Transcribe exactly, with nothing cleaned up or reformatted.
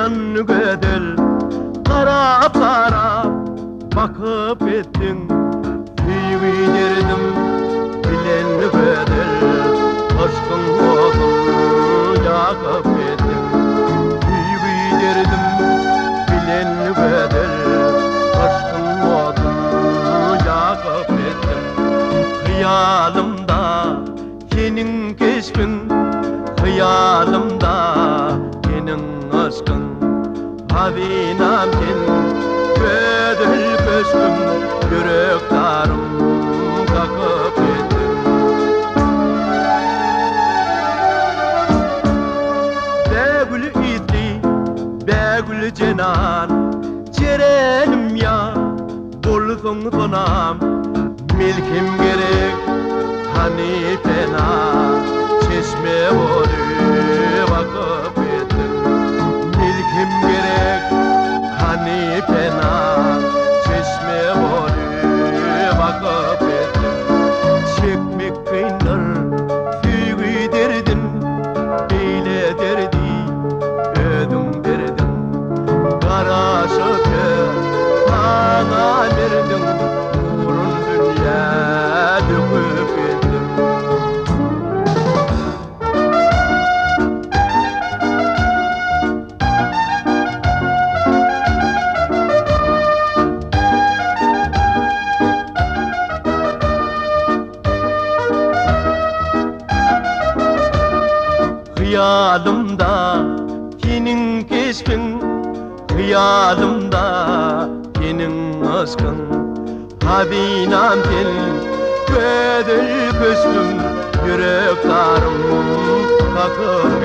Bilen gödel karap karap bakıp ettin Büyüderdim bilen gödel aşkın odun yakıp ettin Büyüderdim bilen gödel aşkın odun yakıp ettin Hıyalımda senin keşfin Hıyalımda senin aşkın Havinam sen gödül köşküm Yürek darım kakıp ettin Begül itli, begül cenan Cerenim ya, bolsun tonam Milkim gerek, hani fena Çeşme boyu vakıp ettin Milkim gerek, hani fena Çeşme boyu vakıp ettin Çekmek kıynar, süyü derdin Beyle derdi, ödüm derdin Kara şöpe, sana verdin Uğrun dünya döküp ettin Hıyalımda senin keşfin Hıyalımda senin aşkın Habinam sen gödül köşküm Yürek darım kakıp